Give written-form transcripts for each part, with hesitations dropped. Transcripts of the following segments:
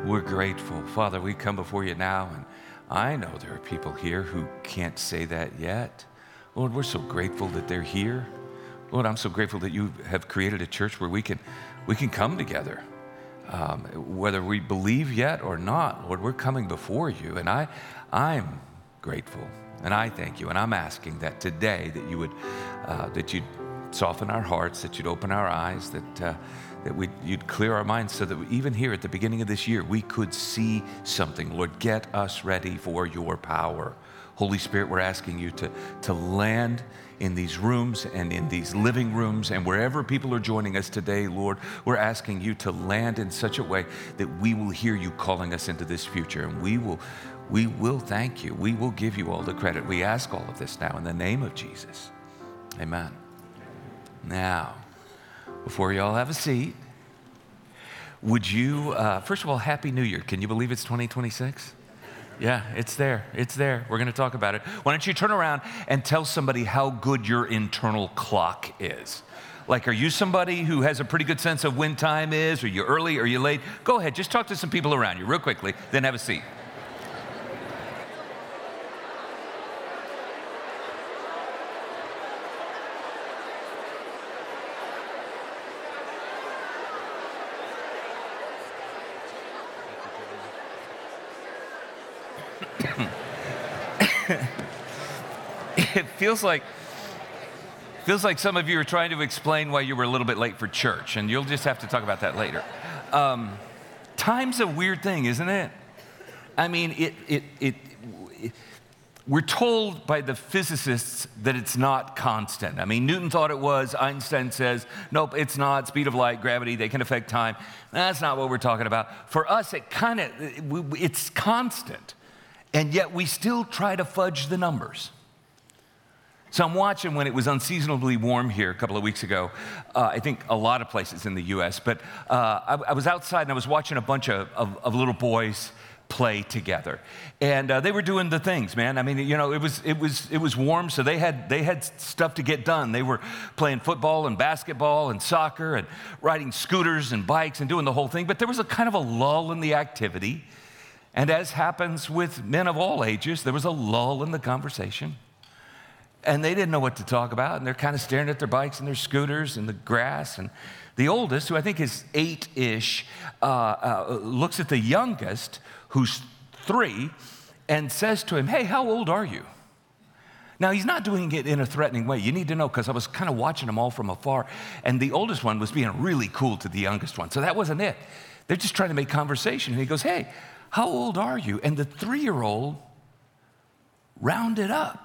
We're grateful. Father, we come before you now, and I know there are people here who can't say that yet. Lord, we're so grateful that they're here. Lord, I'm so grateful that you have created a church where we can come together. Whether we believe yet or not, Lord, we're coming before you, and I'm grateful, and I thank you, and I'm asking that today that you would, that you'd soften our hearts, that you'd open our eyes, that you'd clear our minds so that even here at the beginning of this year, we could see something. Lord, get us ready for your power. Holy Spirit, we're asking you to land in these rooms and in these living rooms and wherever people are joining us today, Lord, we're asking you to land in such a way that we will hear you calling us into this future, and we will thank you. We will give you all the credit. We ask all of this now in the name of Jesus. Amen. Now, before you all have a seat, would you, first of all, Happy New Year. Can you believe it's 2026? Yeah, it's there. It's there. We're going to talk about it. Why don't you turn around and tell somebody how good your internal clock is? Like, are you somebody who has a pretty good sense of when time is? Are you early? Are you late? Go ahead. Just talk to some people around you real quickly, then have a seat. It feels like some of you are trying to explain why you were a little bit late for church, and you'll just have to talk about that later. Time's a weird thing, isn't it? I mean, we're told by the physicists that it's not constant. I mean, Newton thought it was. Einstein says, nope, it's not. Speed of light, gravity, they can affect time. That's not what we're talking about. For us, it's constant, and yet we still try to fudge the numbers. So I'm watching when it was unseasonably warm here a couple of weeks ago, I think a lot of places in the U.S., but I was outside and I was watching a bunch of little boys play together. And they were doing the things, man. I mean, you know, it was warm, so they had stuff to get done. They were playing football and basketball and soccer and riding scooters and bikes and doing the whole thing, but there was a kind of a lull in the activity. And as happens with men of all ages, there was a lull in the conversation. And they didn't know what to talk about, and they're kind of staring at their bikes and their scooters and the grass. And the oldest, who I think is 8-ish, looks at the youngest, who's 3, and says to him, hey, how old are you? Now, he's not doing it in a threatening way. You need to know, because I was kind of watching them all from afar, and the oldest one was being really cool to the youngest one. So that wasn't it. They're just trying to make conversation. And he goes, hey, how old are you? And the 3-year-old rounded up.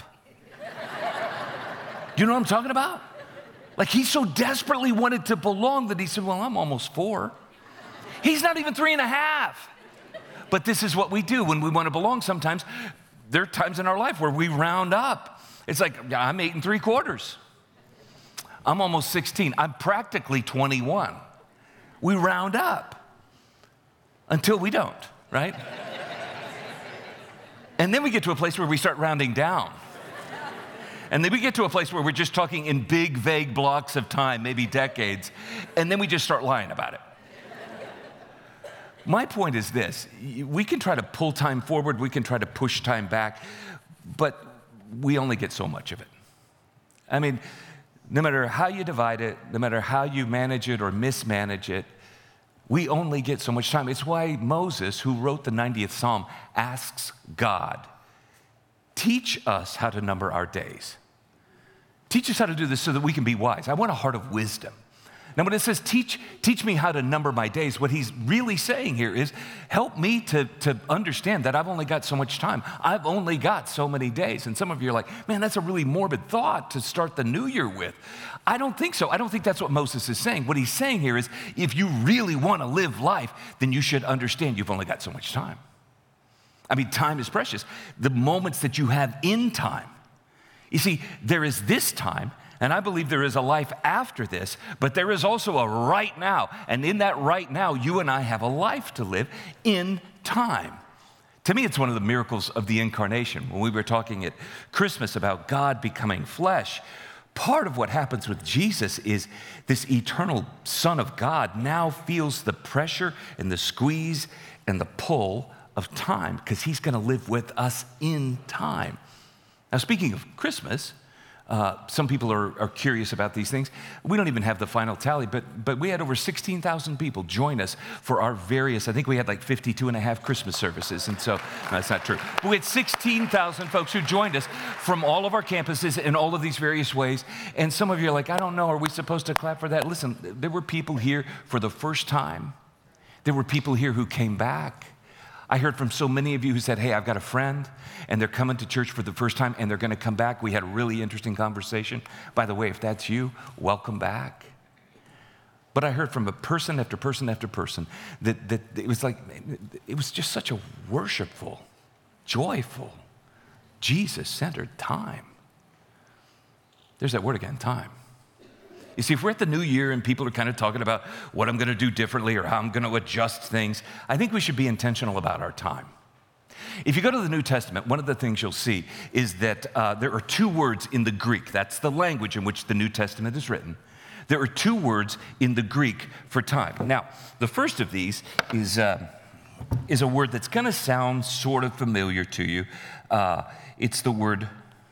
You know what I'm talking about? Like, he so desperately wanted to belong that he said, well, I'm almost 4. He's not even 3.5. But this is what we do when we want to belong sometimes. There are times in our life where we round up. It's like, I'm 8 3/4. I'm almost 16. I'm practically 21. We round up until we don't, right? And then we get to a place where we start rounding down. And then we get to a place where we're just talking in big, vague blocks of time, maybe decades, and then we just start lying about it. My point is this: we can try to pull time forward, we can try to push time back, but we only get so much of it. I mean, no matter how you divide it, no matter how you manage it or mismanage it, we only get so much time. It's why Moses, who wrote the 90th Psalm, asks God, teach us how to number our days. Teach us how to do this so that we can be wise. I want a heart of wisdom. Now, when it says teach me how to number my days, what he's really saying here is help me to understand that I've only got so much time. I've only got so many days. And some of you are like, man, that's a really morbid thought to start the new year with. I don't think so. I don't think that's what Moses is saying. What he's saying here is if you really want to live life, then you should understand you've only got so much time. I mean, time is precious. The moments that you have in time. You see, there is this time, and I believe there is a life after this, but there is also a right now. And in that right now, you and I have a life to live in time. To me, it's one of the miracles of the incarnation. When we were talking at Christmas about God becoming flesh, part of what happens with Jesus is this eternal Son of God now feels the pressure and the squeeze and the pull of time because he's going to live with us in time. Now, speaking of Christmas, some people are curious about these things. We don't even have the final tally, but we had over 16,000 people join us for our various, I think we had like 52 and a half Christmas services, and so, no, that's not true. But we had 16,000 folks who joined us from all of our campuses in all of these various ways, and some of you are like, I don't know, are we supposed to clap for that? Listen, there were people here for the first time. There were people here who came back. I heard from so many of you who said, hey, I've got a friend, and they're coming to church for the first time, and they're going to come back. We had a really interesting conversation. By the way, if that's you, welcome back. But I heard from a person after person after person that it was like, it was just such a worshipful, joyful, Jesus-centered time. There's that word again, time. You see, if we're at the new year and people are kind of talking about what I'm going to do differently or how I'm going to adjust things, I think we should be intentional about our time. If you go to the New Testament, one of the things you'll see is that there are two words in the Greek. That's the language in which the New Testament is written. There are two words in the Greek for time. Now, the first of these is a word that's going to sound sort of familiar to you. It's the word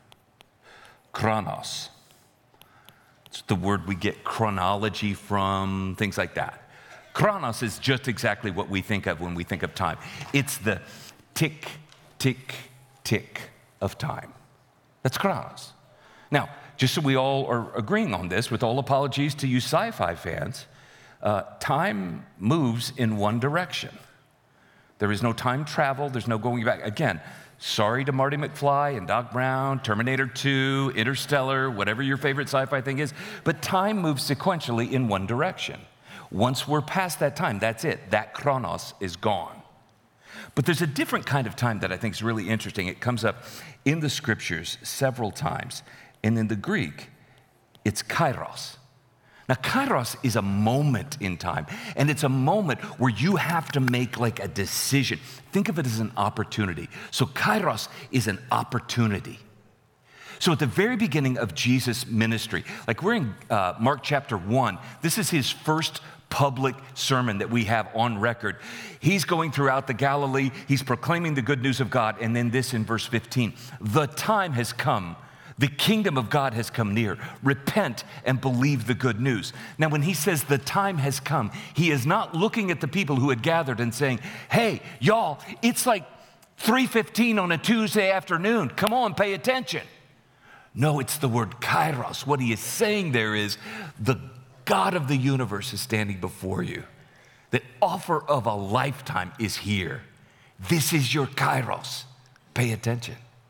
chronos. It's the word we get chronology from, things like that. Chronos is just exactly what we think of when we think of time. It's the tick, tick, tick of time. That's chronos. Now, just so we all are agreeing on this, with all apologies to you sci-fi fans, time moves in one direction. There is no time travel. There's no going back. Again, sorry to Marty McFly and Doc Brown, Terminator 2, Interstellar, whatever your favorite sci-fi thing is, but time moves sequentially in one direction. Once we're past that time, that's it. That chronos is gone. But there's a different kind of time that I think is really interesting. It comes up in the scriptures several times, and in the Greek, it's kairos. Now, kairos is a moment in time, and it's a moment where you have to make like a decision. Think of it as an opportunity. So kairos is an opportunity. So at the very beginning of Jesus' ministry, like we're in Mark chapter 1, this is his first public sermon that we have on record. He's going throughout the Galilee, he's proclaiming the good news of God, and then this in verse 15, the time has come. The kingdom of God has come near. Repent and believe the good news. Now, when he says the time has come, he is not looking at the people who had gathered and saying, hey, y'all, it's like 3:15 on a Tuesday afternoon. Come on, pay attention. No, it's the word kairos. What he is saying there is the God of the universe is standing before you. The offer of a lifetime is here. This is your kairos. Pay attention.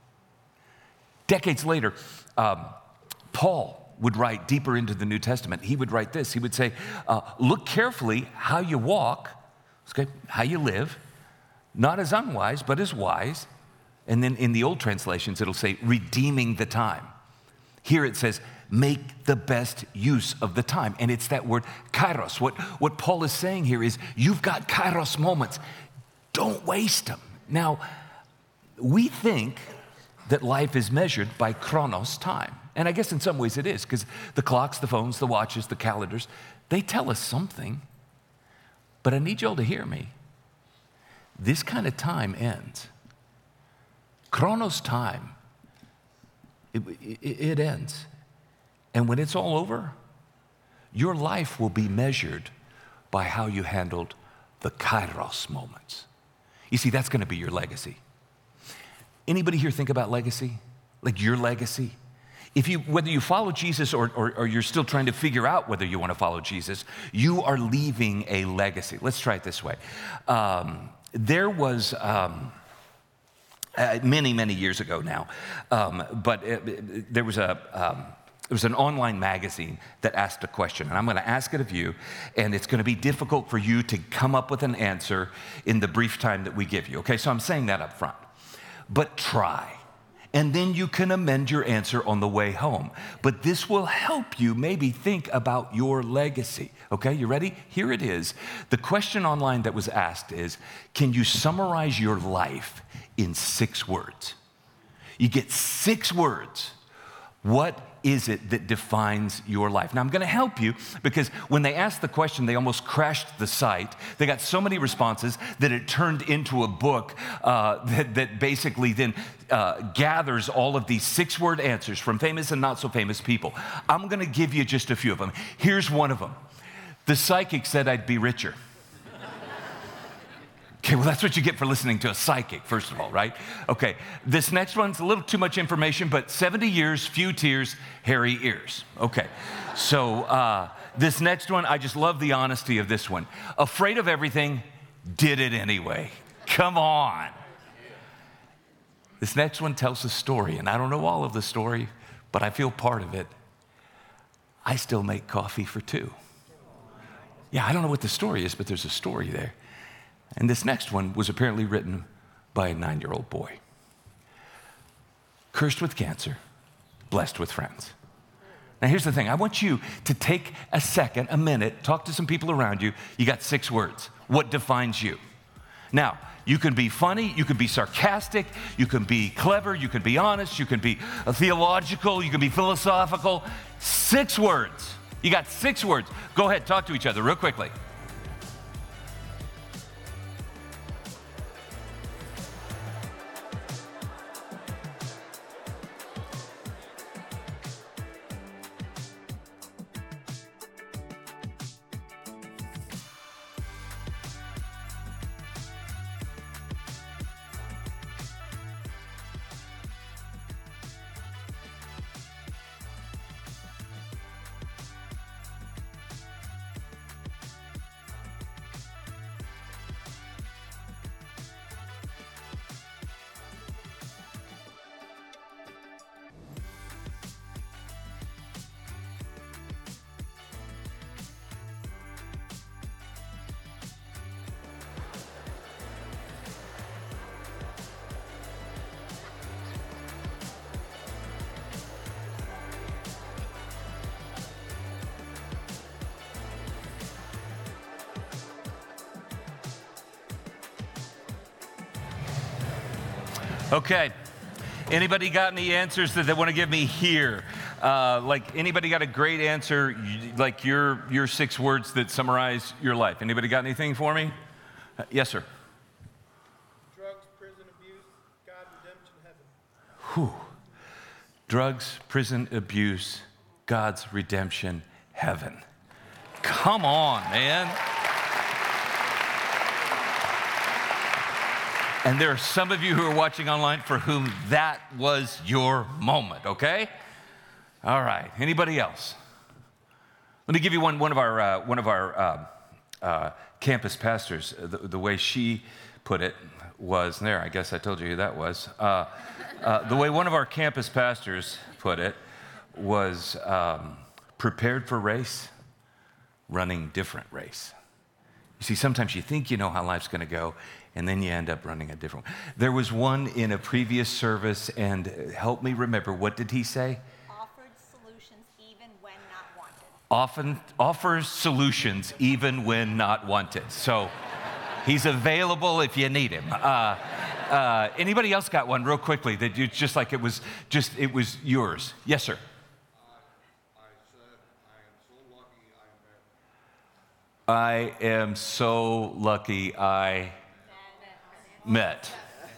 Decades later, Paul would write deeper into the New Testament. He would write this. He would say, look carefully how you walk, okay, how you live, not as unwise, but as wise. And then in the old translations, it'll say, redeeming the time. Here it says, make the best use of the time. And it's that word kairos. What Paul is saying here is, you've got kairos moments. Don't waste them. Now, we think that life is measured by chronos time. And I guess in some ways it is, because the clocks, the phones, the watches, the calendars, they tell us something. But I need y'all to hear me. This kind of time ends. Chronos time, it ends. And when it's all over, your life will be measured by how you handled the kairos moments. You see, that's going to be your legacy. Anybody here think about legacy? Like your legacy? Whether you follow Jesus or you're still trying to figure out whether you want to follow Jesus, you are leaving a legacy. Let's try it this way. There was, many, many years ago now, but there was an online magazine that asked a question, and I'm going to ask it of you, and it's going to be difficult for you to come up with an answer in the brief time that we give you. Okay, so I'm saying that up front. But try, and then you can amend your answer on the way home. But this will help you maybe think about your legacy. Okay, you ready? Here it is. The question online that was asked is, can you summarize your life in 6 words? You get 6 words. What is it that defines your life? Now, I'm going to help you because when they asked the question, they almost crashed the site. They got so many responses that it turned into a book that basically then gathers all of these 6-word answers from famous and not so famous people. I'm going to give you just a few of them. Here's one of them. The psychic said I'd be richer. Okay, well, that's what you get for listening to a psychic, first of all, right? Okay, this next one's a little too much information, but 70 years, few tears, hairy ears. Okay, so this next one, I just love the honesty of this one. Afraid of everything, did it anyway. Come on. This next one tells a story, and I don't know all of the story, but I feel part of it. I still make coffee for 2. Yeah, I don't know what the story is, but there's a story there. And this next one was apparently written by a 9-year-old boy. Cursed with cancer, blessed with friends. Now here's the thing. I want you to take a second, a minute, talk to some people around you. You got 6 words. What defines you? Now, you can be funny, you can be sarcastic, you can be clever, you can be honest, you can be theological, you can be philosophical. 6 words. You got 6 words. Go ahead, talk to each other real quickly. Okay, anybody got any answers that they want to give me here? Like anybody got a great answer, like your 6 words that summarize your life? Anybody got anything for me? Yes, sir. Drugs, prison, abuse, God, redemption, heaven. Whew. Drugs, prison, abuse, God's redemption, heaven. Come on, man. And there are some of you who are watching online for whom that was your moment, okay? All right, anybody else? Let me give you one of our campus pastors. The way she put it was, there, I guess I told you who that was. The way one of our campus pastors put it was prepared for race, running different race. You see, sometimes you think you know how life's going to go, and then you end up running a different one. There was one in a previous service, and help me remember, what did he say? Offered solutions even when not wanted. Often offers solutions even when not wanted. So he's available if you need him. Anybody else got one real quickly that you just like it was yours? Yes, sir. I am so lucky I met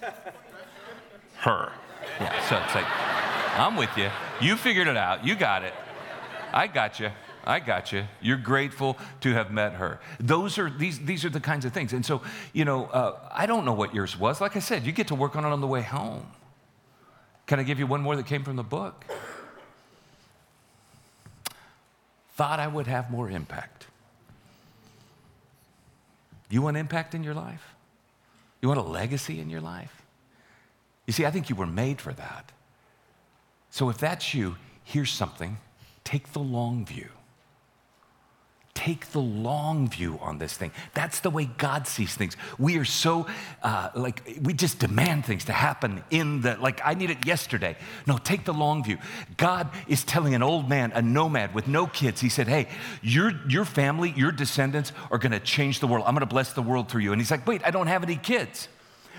her. Yeah, so it's like, I'm with you. You figured it out. You got it. I got you. You're grateful to have met her. These are the kinds of things. And so, I don't know what yours was. Like I said, you get to work on it on the way home. Can I give you one more that came from the book? Thought I would have more impact. You want impact in your life? You want a legacy in your life? You see, I think you were made for that. So if that's you, here's something. Take the long view. Take the long view on this thing. That's the way God sees things. We are so, we just demand things to happen I need it yesterday. No, take the long view. God is telling an old man, a nomad with no kids, he said, hey, your family, your descendants are going to change the world. I'm going to bless the world through you. And he's like, wait, I don't have any kids.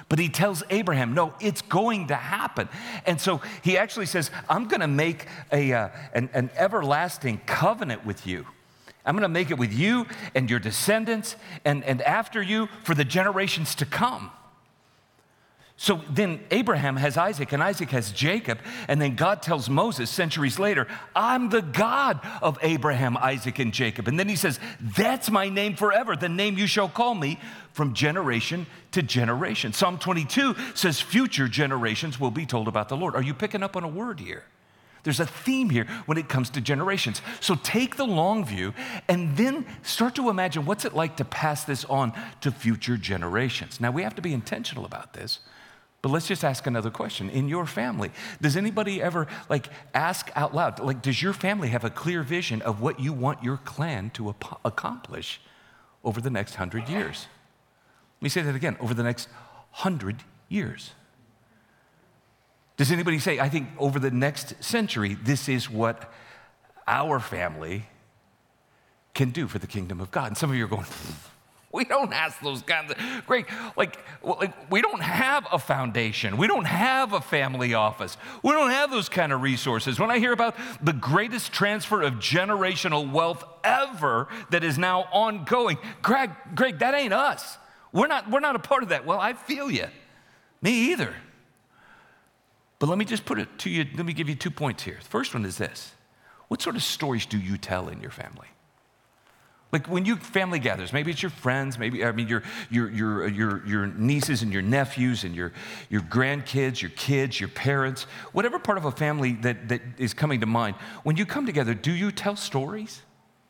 But he tells Abraham, no, it's going to happen. And so he actually says, I'm going to make an everlasting covenant with you. I'm going to make it with you and your descendants and after you for the generations to come. So then Abraham has Isaac and Isaac has Jacob. And then God tells Moses centuries later, I'm the God of Abraham, Isaac, and Jacob. And then he says, that's my name forever, the name you shall call me from generation to generation. Psalm 22 says future generations will be told about the Lord. Are you picking up on a word here? There's a theme here when it comes to generations. So take the long view and then start to imagine what's it like to pass this on to future generations. Now we have to be intentional about this. But let's just ask another question. In your family, does anybody ever ask out loud, does your family have a clear vision of what you want your clan to accomplish over the next 100 years? Let me say that again, over the next 100 years. Does anybody say, I think over the next century, this is what our family can do for the kingdom of God? And some of you are going, we don't ask those kinds of, great, we don't have a foundation. We don't have a family office. We don't have those kind of resources. When I hear about the greatest transfer of generational wealth ever that is now ongoing, Greg, that ain't us. We're not a part of that. Well, I feel you. Me either. But let me just put it to you, let me give you 2 points here. The first one is this. What sort of stories do you tell in your family? When you family gathers, maybe it's your friends, your nieces and your nephews and your grandkids, your kids, your parents, whatever part of a family that is coming to mind. When you come together, do you tell stories?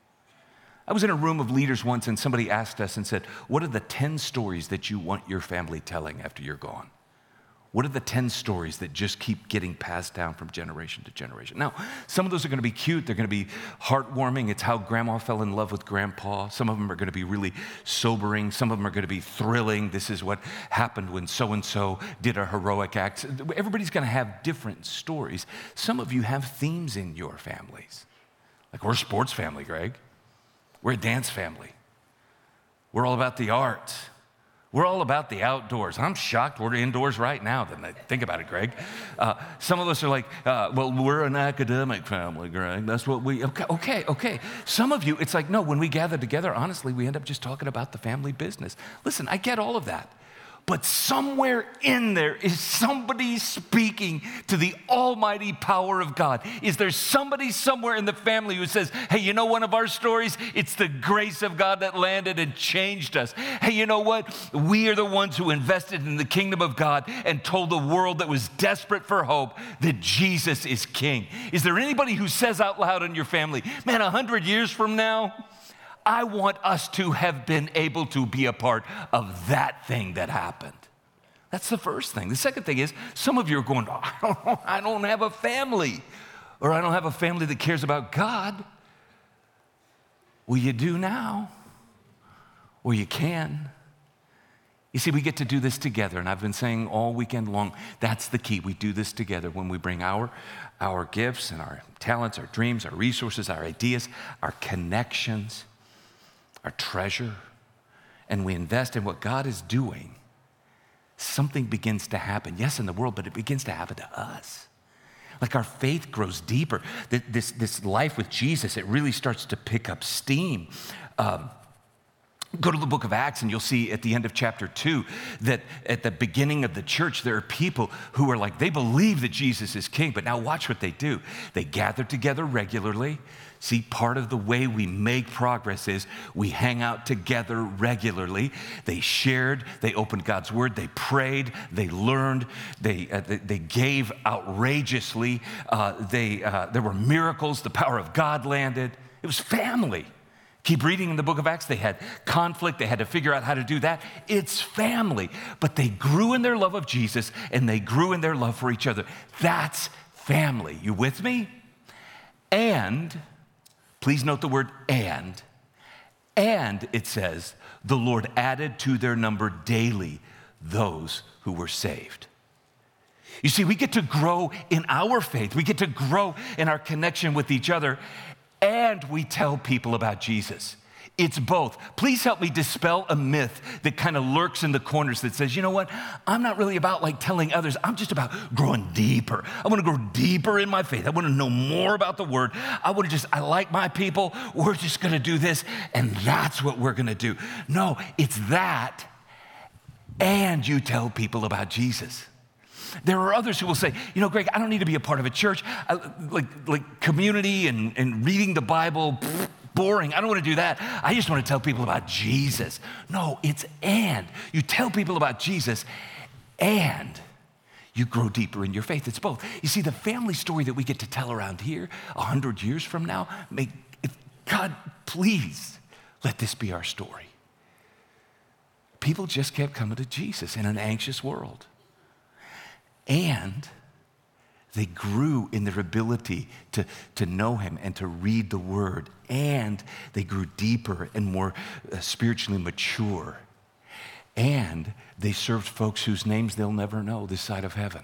I was in a room of leaders once and somebody asked us and said, what are the 10 stories that you want your family telling after you're gone? What are the 10 stories that just keep getting passed down from generation to generation? Now, some of those are going to be cute. They're going to be heartwarming. It's how grandma fell in love with grandpa. Some of them are going to be really sobering. Some of them are going to be thrilling. This is what happened when so-and-so did a heroic act. Everybody's going to have different stories. Some of you have themes in your families. We're a sports family, Greg. We're a dance family. We're all about the arts. We're all about the outdoors. I'm shocked we're indoors right now. Think about it, Greg. Some of us are well, we're an academic family, Greg. That's what we, okay. Some of you, it's no, when we gather together, honestly, we end up just talking about the family business. Listen, I get all of that. But somewhere in there is somebody speaking to the almighty power of God. Is there somebody somewhere in the family who says, hey, you know one of our stories? It's the grace of God that landed and changed us. Hey, you know what? We are the ones who invested in the kingdom of God and told the world that was desperate for hope that Jesus is king. Is there anybody who says out loud in your family, man, 100 years from now, I want us to have been able to be a part of that thing that happened. That's the first thing. The second thing is, some of you are going, I don't have a family, or I don't have a family that cares about God. Well, you do now, or you can. You see, we get to do this together, and I've been saying all weekend long, that's the key. We do this together when we bring our gifts and our talents, our dreams, our resources, our ideas, our connections, our treasure, and we invest in what God is doing. Something begins to happen. Yes, in the world, but it begins to happen to us. Our faith grows deeper. This life with Jesus, it really starts to pick up steam. Go to the book of Acts and you'll see at the end of chapter 2 that at the beginning of the church, there are people who are they believe that Jesus is king, but now watch what they do. They gather together regularly. See, part of the way we make progress is we hang out together regularly. They shared, they opened God's word, they prayed, they learned, they gave outrageously. There were miracles, the power of God landed. It was family. Keep reading in the book of Acts. They had conflict. They had to figure out how to do that. It's family. But they grew in their love of Jesus and they grew in their love for each other. That's family. You with me? And, please note the word and it says, the Lord added to their number daily those who were saved. You see, we get to grow in our faith. We get to grow in our connection with each other. And we tell people about Jesus. It's both. Please help me dispel a myth that kind of lurks in the corners that says, you know what? I'm not really about like telling others. I'm just about growing deeper. I want to grow deeper in my faith. I want to know more about the word. I like my people. We're just going to do this, and that's what we're going to do. No, it's that, and you tell people about Jesus. There are others who will say, you know, Greg, I don't need to be a part of a church. Like community and reading the Bible, boring. I don't want to do that. I just want to tell people about Jesus. No, it's and. You tell people about Jesus and you grow deeper in your faith. It's both. You see, the family story that we get to tell around here 100 years from now, God, please let this be our story. People just kept coming to Jesus in an anxious world. And they grew in their ability to know him and to read the word. And they grew deeper and more spiritually mature. And they served folks whose names they'll never know this side of heaven.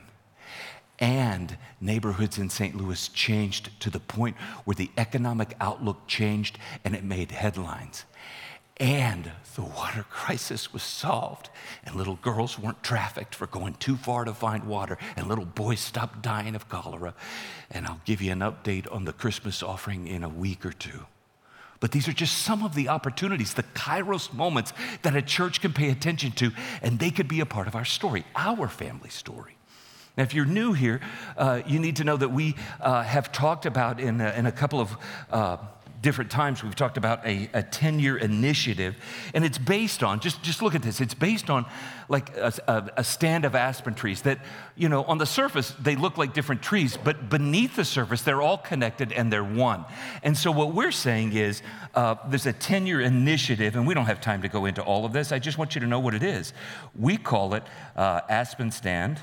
And neighborhoods in St. Louis changed to the point where the economic outlook changed and it made headlines. And the water crisis was solved, and little girls weren't trafficked for going too far to find water, and little boys stopped dying of cholera. And I'll give you an update on the Christmas offering in a week or two. But these are just some of the opportunities, the kairos moments that a church can pay attention to, and they could be a part of our story, our family story. Now, if you're new here, you need to know that we have talked about in a couple of different times, we've talked about a 10-year initiative, and it's based on, just look at this, it's based on like a stand of aspen trees that, you know, on the surface, they look like different trees, but beneath the surface, they're all connected and they're one. And so what we're saying is there's a 10-year initiative, and we don't have time to go into all of this. I just want you to know what it is. We call it Aspen Stand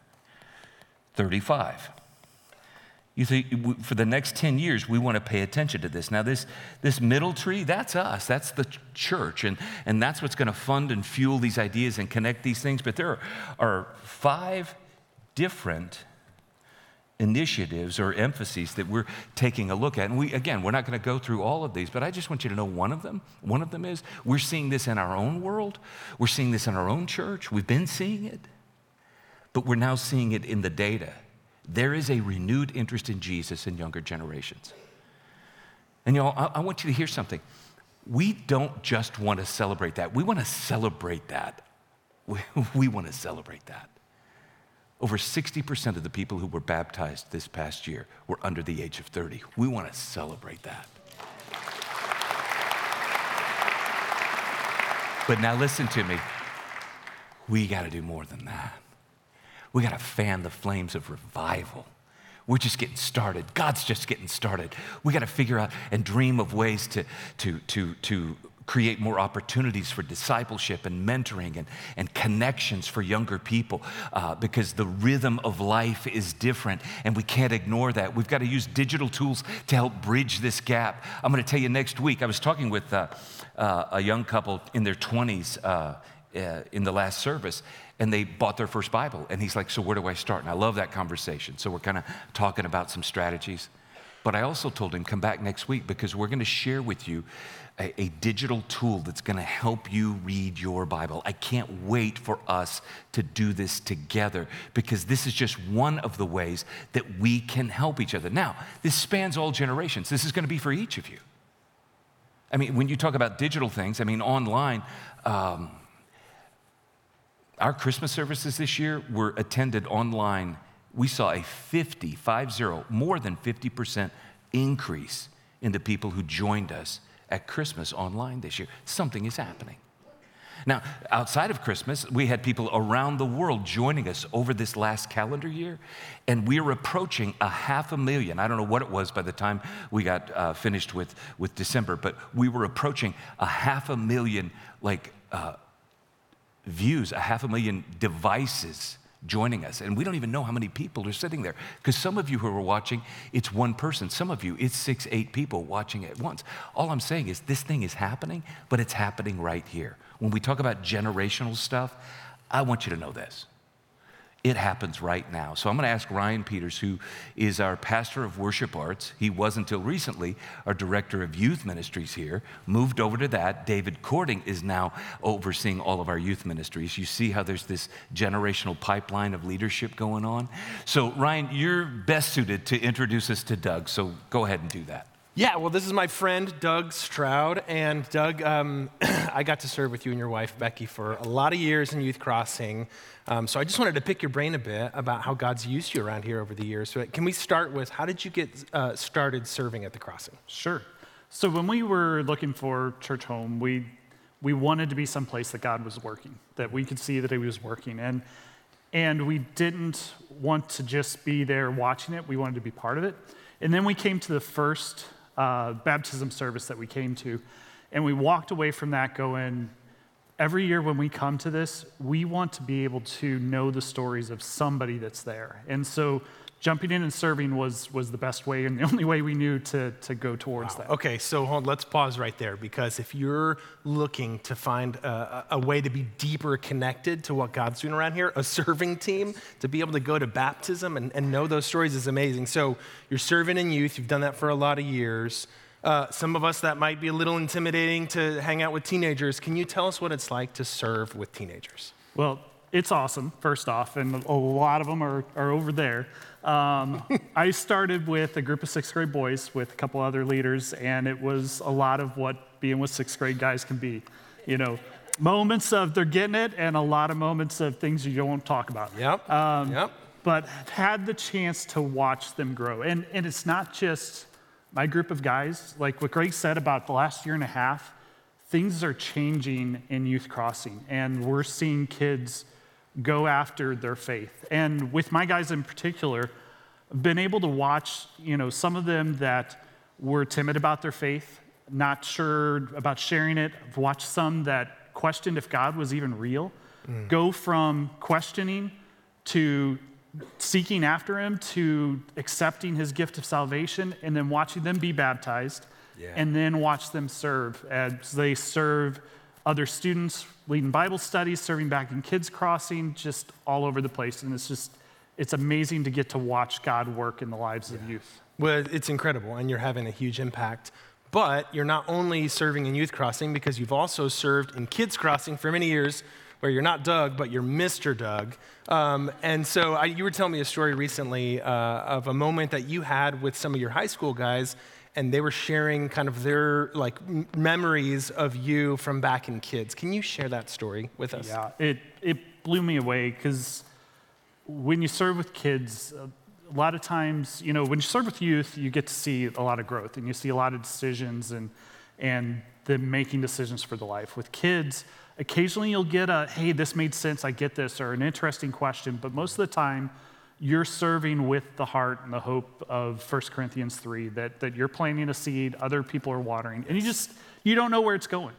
35. You think for the next 10 years, we want to pay attention to this. Now, this middle tree, that's us. That's the church. And that's what's going to fund and fuel these ideas and connect these things. But there are 5 different initiatives or emphases that we're taking a look at. And we're not going to go through all of these, but I just want you to know one of them is we're seeing this in our own world. We're seeing this in our own church. We've been seeing it, but we're now seeing it in the data. There is a renewed interest in Jesus in younger generations. And you know, I want you to hear something. We don't just want to celebrate that. We want to celebrate that. We want to celebrate that. Over 60% of the people who were baptized this past year were under the age of 30. We want to celebrate that. But now listen to me. We got to do more than that. We got to fan the flames of revival. We're just getting started. God's just getting started. We got to figure out and dream of ways to create more opportunities for discipleship and mentoring and connections for younger people because the rhythm of life is different and we can't ignore that. We've got to use digital tools to help bridge this gap. I'm going to tell you next week, I was talking with a young couple in their 20s in the last service, and they bought their first Bible. And he's like, so where do I start? And I love that conversation. So we're kind of talking about some strategies. But I also told him, come back next week because we're going to share with you a digital tool that's going to help you read your Bible. I can't wait for us to do this together because this is just one of the ways that we can help each other. Now, this spans all generations. This is going to be for each of you. I mean, when you talk about digital things, I mean, online, our Christmas services this year were attended online. We saw a 50, more than 50% increase in the people who joined us at Christmas online this year. Something is happening. Now, outside of Christmas, we had people around the world joining us over this last calendar year, and we are approaching 500,000. I don't know what it was by the time we got finished with December, but we were approaching 500,000 views, 500,000 devices joining us. And we don't even know how many people are sitting there. Because some of you who are watching, it's one person. Some of you, it's 6, 8 people watching at once. All I'm saying is this thing is happening, but it's happening right here. When we talk about generational stuff, I want you to know this. it happens right now. So I'm going to ask Ryan Peters, who is our pastor of worship arts. He was until recently our director of youth ministries here, moved over to that. David Cording is now overseeing all of our youth ministries. You see how there's this generational pipeline of leadership going on? So Ryan, you're best suited to introduce us to Doug, so go ahead and do that. Yeah, well, this is my friend, Doug Stroud. And Doug, I got to serve with you and your wife, Becky, for a lot of years in Youth Crossing. So I just wanted to pick your brain a bit about how God's used you around here over the years. So can we start with, how did you get started serving at the Crossing? Sure. So when we were looking for church home, we wanted to be someplace that God was working, that we could see that He was working. And we didn't want to just be there watching it. We wanted to be part of it. And then we came to the first baptism service that we came to, and we walked away from that going, every year when we come to this, we want to be able to know the stories of somebody that's there. And so jumping in and serving was the best way and the only way we knew to go towards that. Okay, so let's pause right there, because if you're looking to find a way to be deeper connected to what God's doing around here, a serving team, to be able to go to baptism and know those stories is amazing. So you're serving in youth, you've done that for a lot of years. Some of us, that might be a little intimidating to hang out with teenagers. Can you tell us what it's like to serve with teenagers? Well, it's awesome, first off, and a lot of them are over there. I started with a group of sixth grade boys with a couple other leaders, and it was a lot of what being with sixth grade guys can be. You know, moments of they're getting it, and a lot of moments of things you don't talk about. Yep. But I've had the chance to watch them grow. And it's not just my group of guys. Like what Greg said about the last year and a half, things are changing in Youth Crossing, and we're seeing kids go after their faith. And with my guys in particular, I've been able to watch, some of them that were timid about their faith, not sure about sharing it. I've watched some that questioned if God was even real, go from questioning to seeking after Him to accepting His gift of salvation, and then watching them be baptized, and then watch them serve as they serve other students, leading Bible studies, serving back in Kids Crossing, just all over the place. And it's amazing to get to watch God work in the lives of youth. Well, it's incredible, and you're having a huge impact. But you're not only serving in Youth Crossing, because you've also served in Kids Crossing for many years, where you're not Doug, but you're Mr. Doug. And so you were telling me a story recently of a moment that you had with some of your high school guys, and they were sharing kind of their memories of you from back in Kids. Can you share that story with us? Yeah, it blew me away, because when you serve with kids, a lot of times, when you serve with youth, you get to see a lot of growth, and you see a lot of decisions and them making decisions for the life. With kids, occasionally you'll get hey, this made sense, I get this, or an interesting question, but most of the time, you're serving with the heart and the hope of 1 Corinthians 3, that you're planting a seed, other people are watering, and you don't know where it's going.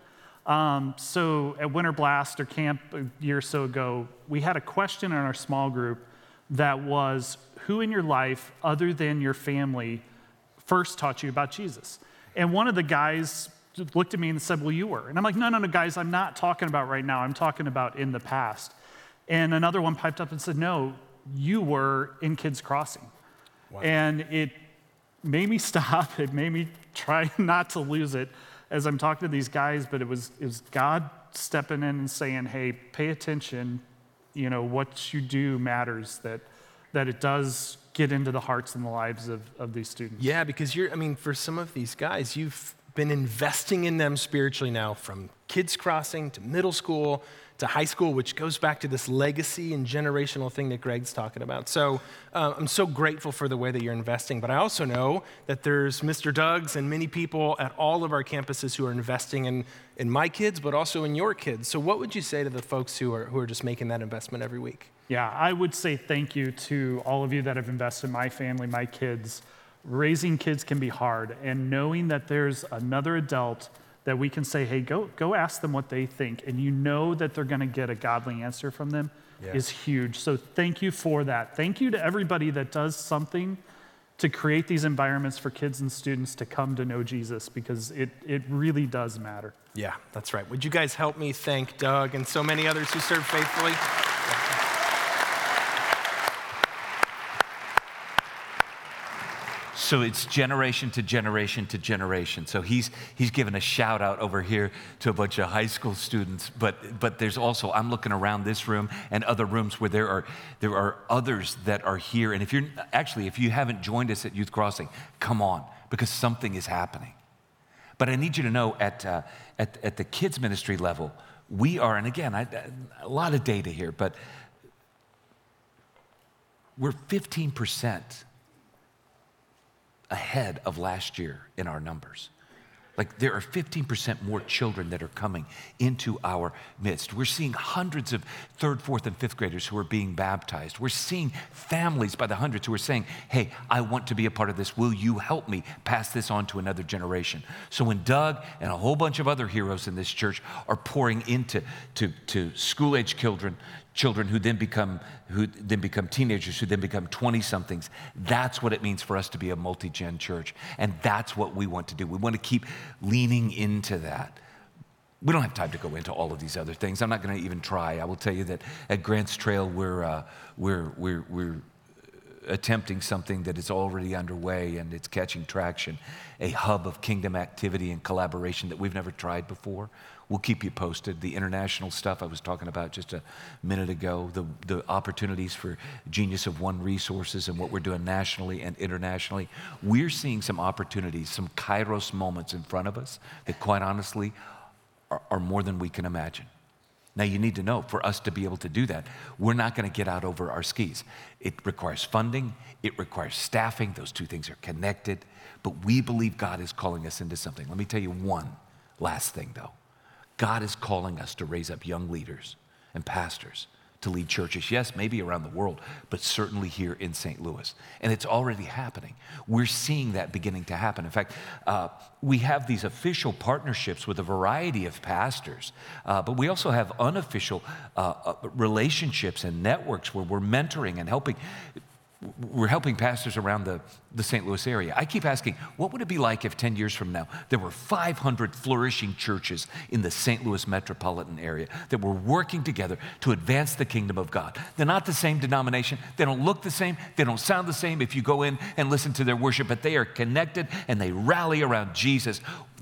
So at Winter Blast or camp a year or so ago, we had a question in our small group that was, who in your life, other than your family, first taught you about Jesus? And one of the guys looked at me and said, well, you were. And I'm like, no, guys, I'm not talking about right now. I'm talking about in the past. And another one piped up and said, no, you were in Kids Crossing. Wow. And it made me stop. It made me try not to lose it as I'm talking to these guys, but it was God stepping in and saying, hey, pay attention. What you do matters, that it does get into the hearts and the lives of these students. Yeah, because for some of these guys, you've been investing in them spiritually now, from Kids Crossing to middle school to high school, which goes back to this legacy and generational thing that Greg's talking about. So I'm so grateful for the way that you're investing, but I also know that there's Mr. Doug's and many people at all of our campuses who are investing in my kids, but also in your kids. So what would you say to the folks who are just making that investment every week? Yeah, I would say thank you to all of you that have invested in my family, my kids. Raising kids can be hard, and knowing that there's another adult that we can say, hey, go ask them what they think, and that they're going to get a godly answer from them is huge. So thank you for that. Thank you to everybody that does something to create these environments for kids and students to come to know Jesus, because it really does matter. Yeah, that's right. Would you guys help me thank Doug and so many others who serve faithfully? So it's generation to generation to generation. So he's given a shout out over here to a bunch of high school students, but there's also, I'm looking around this room and other rooms where there are others that are here. And if you haven't joined us at Youth Crossing, come on, because something is happening. But I need you to know at the kids ministry level, we are, and again, a lot of data here, but we're 15% ahead of last year in our numbers. Like there are 15% more children that are coming into our midst. We're seeing hundreds of third, fourth, and fifth graders who are being baptized. We're seeing families by the hundreds who are saying, hey, I want to be a part of this. Will you help me pass this on to another generation? So when Doug and a whole bunch of other heroes in this church are pouring into school-age children who then become teenagers, who then become 20-somethings. That's what it means for us to be a multi-gen church. And that's what we want to do. We want to keep leaning into that. We don't have time to go into all of these other things. I'm not going to even try. I will tell you that at Grants Trail, we're attempting something that is already underway and it's catching traction, a hub of kingdom activity and collaboration that we've never tried before. We'll keep you posted. The international stuff I was talking about just a minute ago, the opportunities for Genius of One resources and what we're doing nationally and internationally. We're seeing some opportunities, some kairos moments in front of us that quite honestly are more than we can imagine. Now you need to know, for us to be able to do that, we're not going to get out over our skis. It requires funding, it requires staffing, those two things are connected, but we believe God is calling us into something. Let me tell you one last thing though. God is calling us to raise up young leaders and pastors to lead churches, yes, maybe around the world, but certainly here in St. Louis. And it's already happening. We're seeing that beginning to happen. In fact, we have these official partnerships with a variety of pastors, but we also have unofficial relationships and networks where we're mentoring and helping. We're helping pastors around the St. Louis area. I keep asking, what would it be like if 10 years from now, there were 500 flourishing churches in the St. Louis metropolitan area that were working together to advance the kingdom of God? They're not the same denomination. They don't look the same. They don't sound the same if you go in and listen to their worship, but they are connected and they rally around Jesus.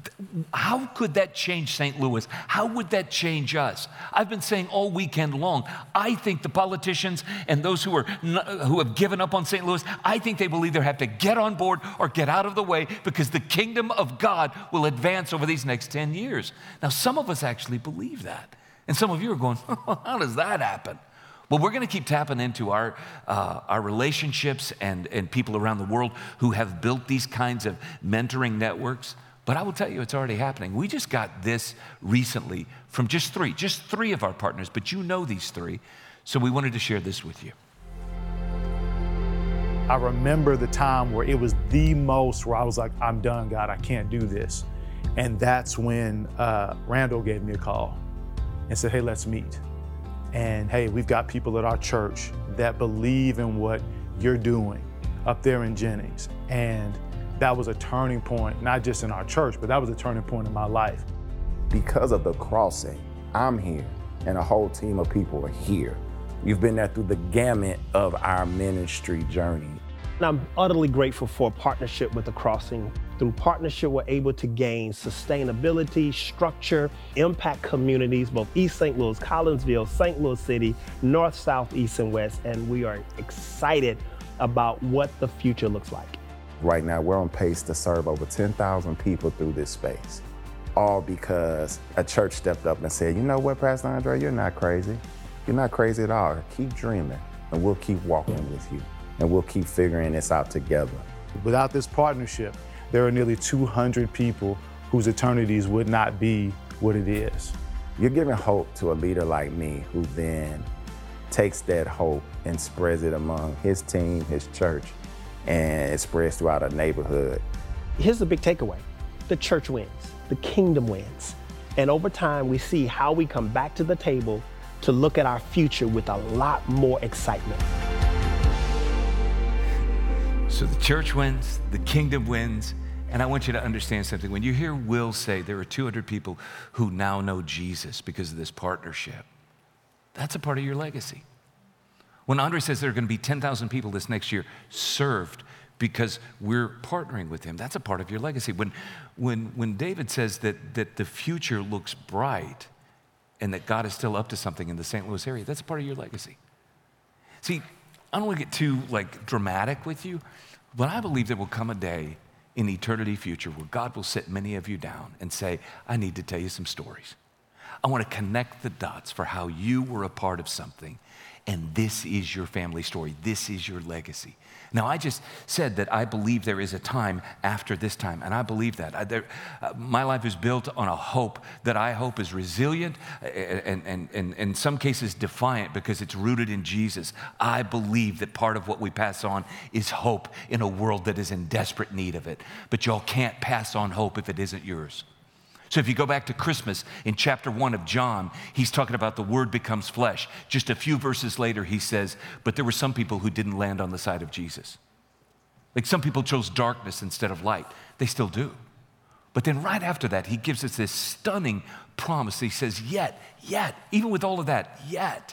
How could that change St. Louis? How would that change us? I've been saying all weekend long, I think the politicians and those who have given up on St. Louis, I think they will either have to get on board or get out of the way because the kingdom of God will advance over these next 10 years. Now, some of us actually believe that. And some of you are going, how does that happen? Well, we're going to keep tapping into our relationships and people around the world who have built these kinds of mentoring networks. But I will tell you, it's already happening. We just got this recently from just three of our partners, but you know these three, so we wanted to share this with you. I remember the time where it was the most where I was like, I'm done, God, I can't do this. And that's when Randall gave me a call and said, hey, let's meet. And hey, we've got people at our church that believe in what you're doing up there in Jennings. And that was a turning point, not just in our church, but that was a turning point in my life. Because of the crossing, I'm here, and a whole team of people are here. You've been there through the gamut of our ministry journey. And I'm utterly grateful for a partnership with the Crossing. Through partnership, we're able to gain sustainability, structure, impact communities, both East St. Louis, Collinsville, St. Louis City, North, South, East, and West, and we are excited about what the future looks like. Right now, we're on pace to serve over 10,000 people through this space, all because a church stepped up and said, you know what, Pastor Andre, you're not crazy. You're not crazy at all. Keep dreaming, and we'll keep walking with you, and we'll keep figuring this out together. Without this partnership, there are nearly 200 people whose eternities would not be what it is. You're giving hope to a leader like me who then takes that hope and spreads it among his team, his church, and it spreads throughout a neighborhood. Here's the big takeaway. The church wins. The kingdom wins. And over time, we see how we come back to the table to look at our future with a lot more excitement. So the church wins, the kingdom wins, and I want you to understand something. When you hear Will say there are 200 people who now know Jesus because of this partnership, that's a part of your legacy. When Andre says there are going to be 10,000 people this next year served because we're partnering with him. That's a part of your legacy. When David says that the future looks bright and that God is still up to something in the St. Louis area, that's a part of your legacy. See, I don't want to get too dramatic with you, but I believe there will come a day in eternity future where God will sit many of you down and say, I need to tell you some stories. I want to connect the dots for how you were a part of something, and this is your family story. This is your legacy. Now, I just said that I believe there is a time after this time, and I believe that. My life is built on a hope that I hope is resilient and in some cases defiant because it's rooted in Jesus. I believe that part of what we pass on is hope in a world that is in desperate need of it. But y'all can't pass on hope if it isn't yours. So if you go back to Christmas, in chapter 1 of John, he's talking about the Word becomes flesh. Just a few verses later, he says, but there were some people who didn't land on the side of Jesus. Like some people chose darkness instead of light. They still do. But then right after that, he gives us this stunning promise. He says, yet, even with all of that, yet,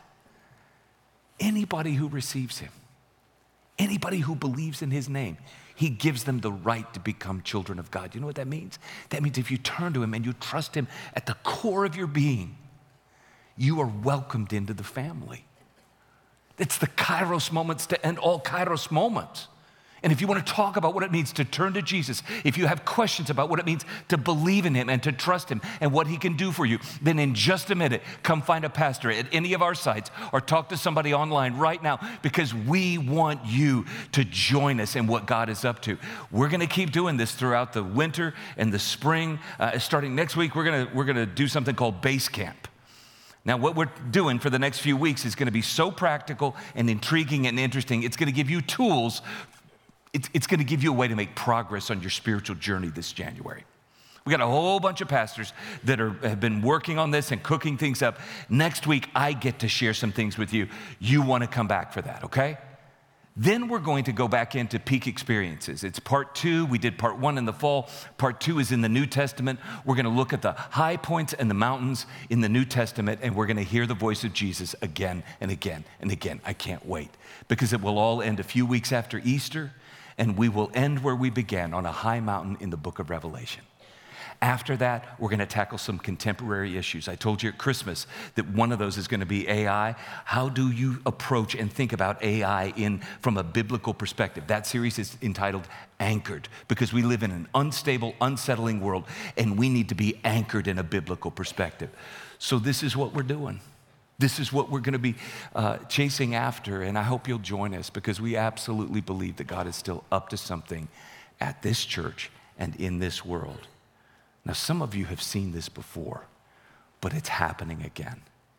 anybody who receives him, anybody who believes in his name, he gives them the right to become children of God. You know what that means? That means if you turn to him and you trust him at the core of your being, you are welcomed into the family. It's the Kairos moments to end all Kairos moments. And if you want to talk about what it means to turn to Jesus, if you have questions about what it means to believe in him and to trust him and what he can do for you, then in just a minute, come find a pastor at any of our sites or talk to somebody online right now because we want you to join us in what God is up to. We're going to keep doing this throughout the winter and the spring. Starting next week, we're going to do something called Base Camp. Now, what we're doing for the next few weeks is going to be so practical and intriguing and interesting. It's going to give you tools. It's going to give you a way to make progress on your spiritual journey this January. We got a whole bunch of pastors that have been working on this and cooking things up. Next week, I get to share some things with you. You want to come back for that, okay? Then we're going to go back into peak experiences. It's part 2. We did part 1 in the fall. Part 2 is in the New Testament. We're going to look at the high points and the mountains in the New Testament, and we're going to hear the voice of Jesus again and again and again. I can't wait because it will all end a few weeks after Easter, and we will end where we began, on a high mountain in the book of Revelation. After that, we're going to tackle some contemporary issues. I told you at Christmas that one of those is going to be AI. How do you approach and think about AI from a biblical perspective? That series is entitled Anchored, because we live in an unstable, unsettling world, and we need to be anchored in a biblical perspective. So this is what we're doing. This is what we're going to be chasing after, and I hope you'll join us because we absolutely believe that God is still up to something at this church and in this world. Now, some of you have seen this before, but it's happening again.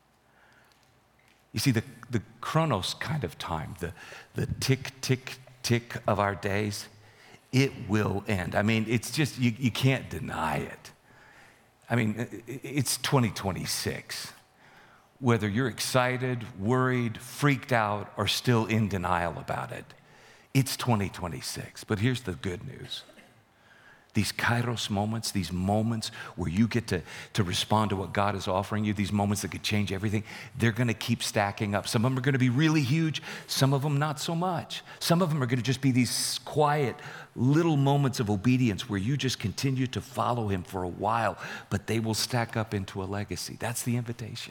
You see, the chronos kind of time, the tick, tick, tick of our days, it will end. I mean, it's just, you can't deny it. I mean, it's 2026. Whether you're excited, worried, freaked out, or still in denial about it, it's 2026. But here's the good news. These Kairos moments, these moments where you get to respond to what God is offering you, these moments that could change everything, they're going to keep stacking up. Some of them are going to be really huge. Some of them not so much. Some of them are going to just be these quiet little moments of obedience where you just continue to follow him for a while, but they will stack up into a legacy. That's the invitation.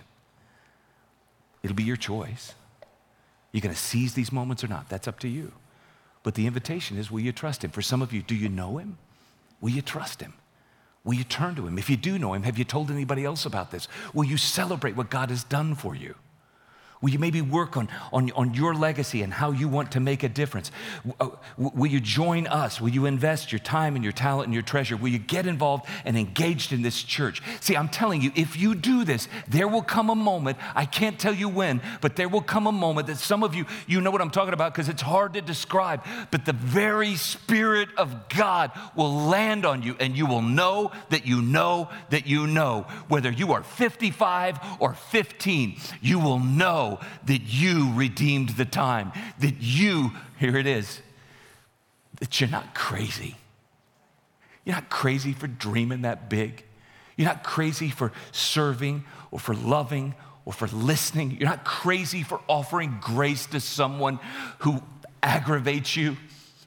It'll be your choice. You're going to seize these moments or not. That's up to you. But the invitation is, will you trust him? For some of you, do you know him? Will you trust him? Will you turn to him? If you do know him, have you told anybody else about this? Will you celebrate what God has done for you? Will you maybe work on your legacy and how you want to make a difference? Will you join us? Will you invest your time and your talent and your treasure? Will you get involved and engaged in this church? See, I'm telling you, if you do this, there will come a moment, I can't tell you when, but there will come a moment that some of you, you know what I'm talking about because it's hard to describe, but the very Spirit of God will land on you and you will know that you know that you know. Whether you are 55 or 15, you will know that you redeemed the time, that you, here it is, that you're not crazy. You're not crazy for dreaming that big. You're not crazy for serving or for loving or for listening. You're not crazy for offering grace to someone who aggravates you.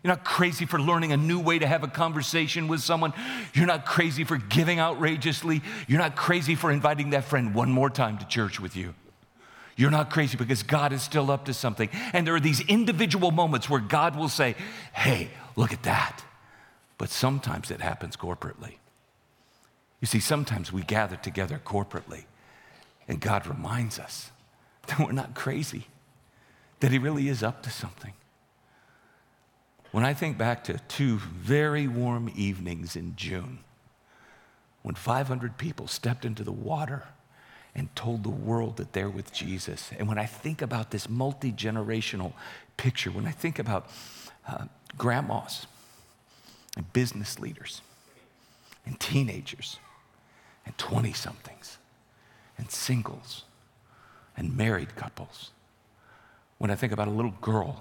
You're not crazy for learning a new way to have a conversation with someone. You're not crazy for giving outrageously. You're not crazy for inviting that friend one more time to church with you. You're not crazy because God is still up to something. And there are these individual moments where God will say, hey, look at that. But sometimes it happens corporately. You see, sometimes we gather together corporately, and God reminds us that we're not crazy, that he really is up to something. When I think back to 2 very warm evenings in June, when 500 people stepped into the water and told the world that they're with Jesus, and when I think about this multi-generational picture, when I think about grandmas and business leaders and teenagers and 20-somethings and singles and married couples, when I think about a little girl,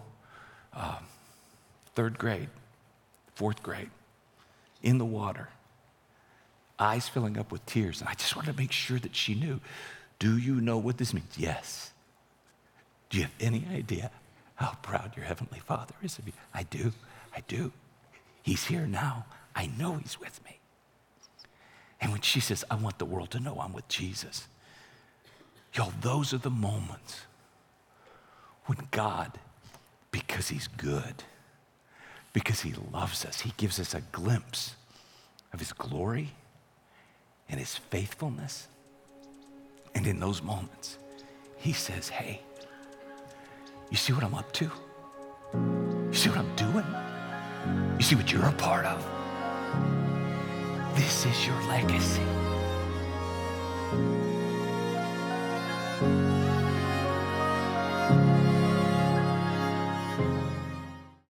3rd grade, 4th grade, in the water, eyes filling up with tears, and I just wanted to make sure that she knew, do you know what this means? Yes. Do you have any idea how proud your Heavenly Father is of you? I do. He's here now. I know he's with me. And when she says, I want the world to know I'm with Jesus, y'all, those are the moments when God, because he's good, because he loves us, he gives us a glimpse of his glory and his faithfulness. And in those moments, he says, hey, you see what I'm up to? You see what I'm doing? You see what you're a part of? This is your legacy.